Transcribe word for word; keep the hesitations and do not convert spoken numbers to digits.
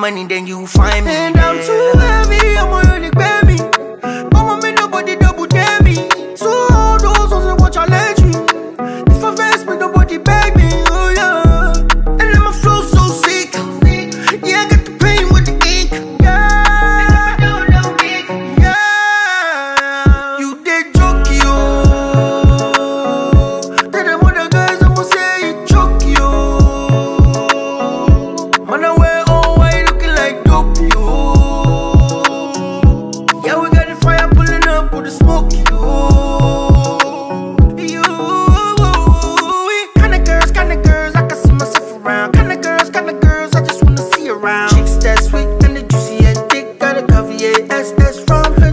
money, then you find me. And I'm too heavy, I'm already baby. Mama me nobody double dare me. So all those ones that watch I let you. If I vex me, nobody beg me. Oh yeah. And then my flow so sick. Yeah, I got the pain with the ink. Yeah. Yeah. You did joke yo. Tell them other guys I'ma say you choke yo. Man I wear all white looking like dope yo. Yeah, we got the fire pulling up with the smoke yo. You kinda girls, kinda girls I can see myself around. Kinda girls, kinda girls I just wanna see around. Chicks that sweet and the juicy and thick, got a caviar S S from her.